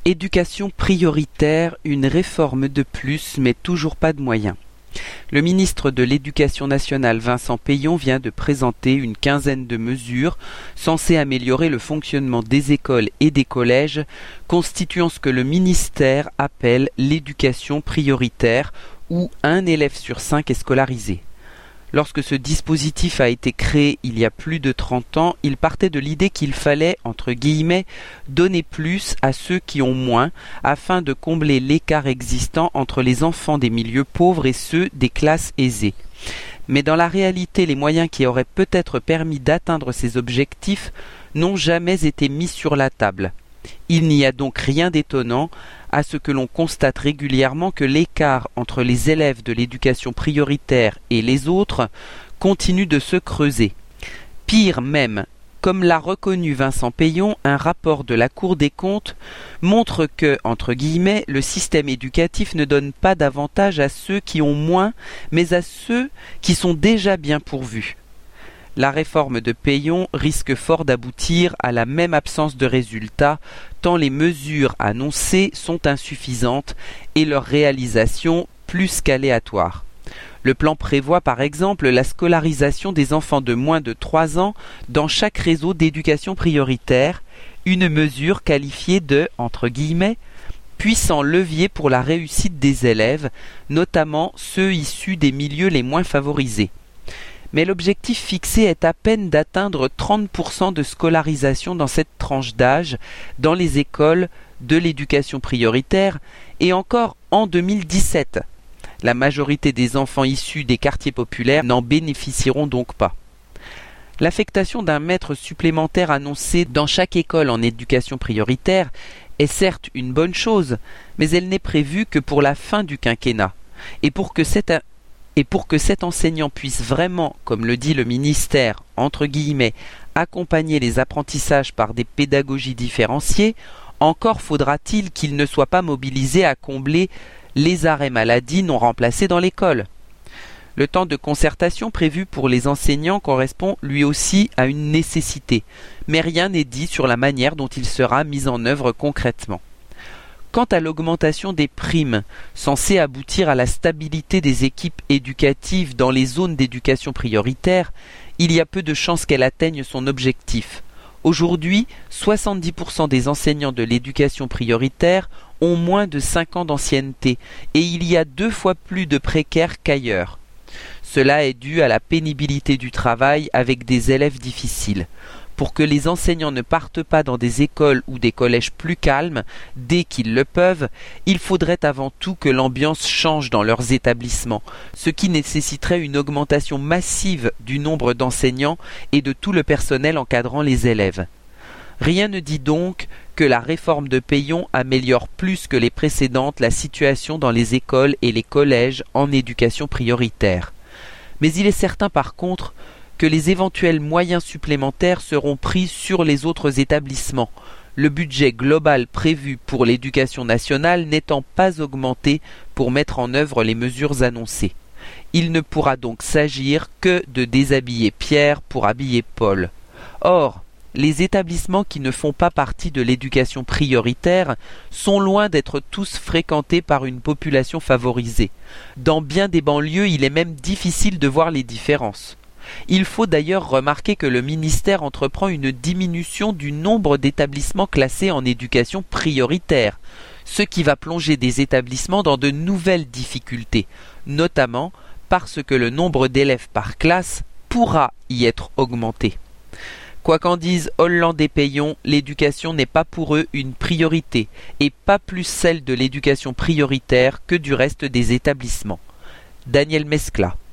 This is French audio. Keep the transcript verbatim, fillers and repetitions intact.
Éducation prioritaire, une réforme de plus, mais toujours pas de moyens. Le ministre de l'Éducation nationale Vincent Peillon vient de présenter une quinzaine de mesures censées améliorer le fonctionnement des écoles et des collèges, constituant ce que le ministère appelle l'éducation prioritaire, où un élève sur cinq est scolarisé. Lorsque ce dispositif a été créé il y a plus de trente ans, il partait de l'idée qu'il fallait, entre guillemets, donner plus à ceux qui ont moins, afin de combler l'écart existant entre les enfants des milieux pauvres et ceux des classes aisées. Mais dans la réalité, les moyens qui auraient peut-être permis d'atteindre ces objectifs n'ont jamais été mis sur la table. Il n'y a donc rien d'étonnant à ce que l'on constate régulièrement que l'écart entre les élèves de l'éducation prioritaire et les autres continue de se creuser. Pire même, comme l'a reconnu Vincent Peillon, un rapport de la Cour des comptes montre que, entre guillemets, le système éducatif ne donne pas davantage à ceux qui ont moins, mais à ceux qui sont déjà bien pourvus. La réforme de Peillon risque fort d'aboutir à la même absence de résultats, tant les mesures annoncées sont insuffisantes et leur réalisation plus qu'aléatoire. Le plan prévoit par exemple la scolarisation des enfants de moins de trois ans dans chaque réseau d'éducation prioritaire, une mesure qualifiée de, entre guillemets, puissant levier pour la réussite des élèves, notamment ceux issus des milieux les moins favorisés. Mais l'objectif fixé est à peine d'atteindre trente pour cent de scolarisation dans cette tranche d'âge dans les écoles de l'éducation prioritaire, et encore en deux mille dix-sept. La majorité des enfants issus des quartiers populaires n'en bénéficieront donc pas. L'affectation d'un maître supplémentaire annoncé dans chaque école en éducation prioritaire est certes une bonne chose, mais elle n'est prévue que pour la fin du quinquennat. Et pour que cette Et pour que cet enseignant puisse vraiment, comme le dit le ministère, entre guillemets, accompagner les apprentissages par des pédagogies différenciées, encore faudra-t-il qu'il ne soit pas mobilisé à combler les arrêts maladie non remplacés dans l'école. Le temps de concertation prévu pour les enseignants correspond lui aussi à une nécessité, mais rien n'est dit sur la manière dont il sera mis en œuvre concrètement. Quant à l'augmentation des primes, censée aboutir à la stabilité des équipes éducatives dans les zones d'éducation prioritaire, il y a peu de chances qu'elle atteigne son objectif. Aujourd'hui, soixante-dix pour cent des enseignants de l'éducation prioritaire ont moins de cinq ans d'ancienneté, et il y a deux fois plus de précaires qu'ailleurs. Cela est dû à la pénibilité du travail avec des élèves difficiles. Pour que les enseignants ne partent pas dans des écoles ou des collèges plus calmes, dès qu'ils le peuvent, il faudrait avant tout que l'ambiance change dans leurs établissements, ce qui nécessiterait une augmentation massive du nombre d'enseignants et de tout le personnel encadrant les élèves. Rien ne dit donc que la réforme de Peillon améliore plus que les précédentes la situation dans les écoles et les collèges en éducation prioritaire. Mais il est certain par contre que les éventuels moyens supplémentaires seront pris sur les autres établissements, le budget global prévu pour l'éducation nationale n'étant pas augmenté pour mettre en œuvre les mesures annoncées. Il ne pourra donc s'agir que de déshabiller Pierre pour habiller Paul. Or, les établissements qui ne font pas partie de l'éducation prioritaire sont loin d'être tous fréquentés par une population favorisée. Dans bien des banlieues, il est même difficile de voir les différences. Il faut d'ailleurs remarquer que le ministère entreprend une diminution du nombre d'établissements classés en éducation prioritaire, ce qui va plonger des établissements dans de nouvelles difficultés, notamment parce que le nombre d'élèves par classe pourra y être augmenté. Quoi qu'en disent Hollande et Peillon, l'éducation n'est pas pour eux une priorité, et pas plus celle de l'éducation prioritaire que du reste des établissements. Daniel Mescla.